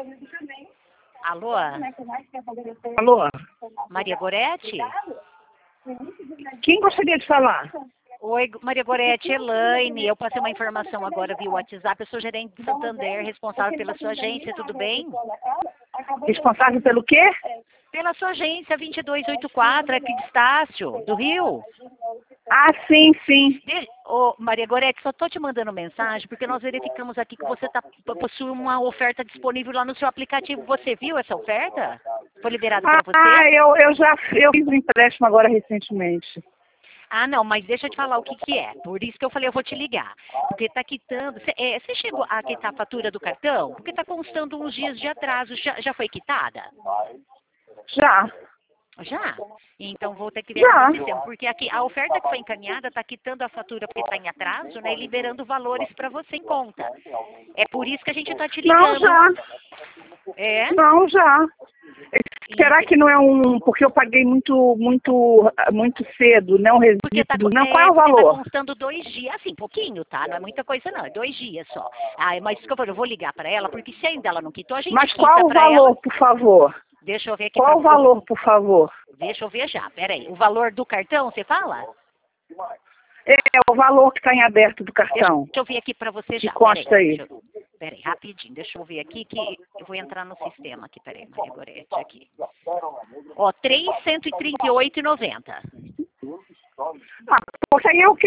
Alô? Alô? Maria Goretti? Quem gostaria de falar? Oi, Maria Goretti, Elaine. Eu passei uma informação agora via WhatsApp. Eu sou gerente de Santander, responsável pela sua agência, tudo bem? Responsável pelo quê? Pela sua agência 2284, aqui de Estácio, do Rio. Ah, sim, sim. Ô, Maria Goretti, só estou te mandando mensagem porque nós verificamos aqui que você possui uma oferta disponível lá no seu aplicativo. Você viu essa oferta? Foi liberado para você? Eu fiz um empréstimo agora recentemente. Ah, não, mas deixa eu te falar o que que é. Por isso que eu falei, eu vou te ligar. Porque está quitando... Você chegou a quitar a fatura do cartão? Porque está constando uns dias de atraso. Já foi quitada? Já. Já? Então vou ter que ver Já. com o sistema. Porque aqui a oferta que foi encaminhada está quitando a fatura porque está em atraso, né? E liberando valores para você em conta. É por isso que a gente está te Não, ligando. já. É? Não, já. Será que não é porque eu paguei muito cedo, não Porque resíduo? Não, qual é o tá valor? constando 2 dias, assim, pouquinho, tá? Não é muita coisa não, é 2 dias só. Ah, mas isso que eu vou ligar para ela, porque se ainda ela não quitou, a gente Mas quita qual o para ela. valor, por favor? Deixa eu ver aqui Qual o valor, por favor? Deixa eu ver já, peraí. O valor do cartão, você fala? É o valor que está em aberto do cartão. Deixa eu ver aqui para você Que já. consta aí. Peraí, rapidinho, deixa eu ver aqui que eu vou entrar no sistema aqui, peraí, Maria Goretti, aqui. Ó, 338,90. Ah, porque aí é o que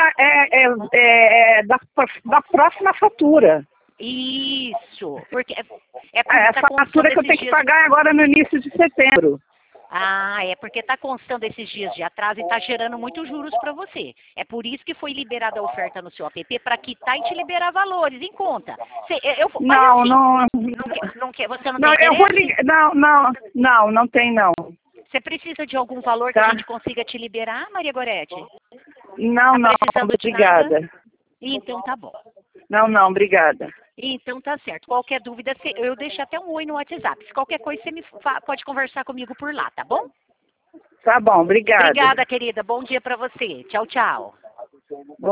da próxima fatura. Isso, porque Essa fatura que eu tenho que pagar agora no início de setembro. Ah, é porque está constando esses dias de atraso e está gerando muitos juros para você. É por isso que foi liberada a oferta no seu app para quitar e te liberar valores em conta. Você não tem eu vou interesse? ligar. Não tem não. Você precisa de algum valor que a gente consiga te liberar, Maria Goretti? Não, obrigada. Então tá bom. Não, obrigada. Então tá certo. Qualquer dúvida, eu deixo até um oi no WhatsApp. Se qualquer coisa, você pode conversar comigo por lá, tá bom? Tá bom, obrigada. Obrigada, querida. Bom dia para você. Tchau, tchau.